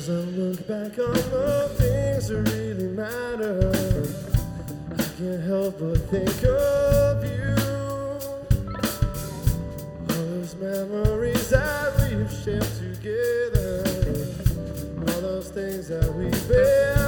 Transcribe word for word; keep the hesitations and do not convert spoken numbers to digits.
As I look back on the things that really matter, I can't help but think of you. All those memories that we've shared together, all those things that we bear.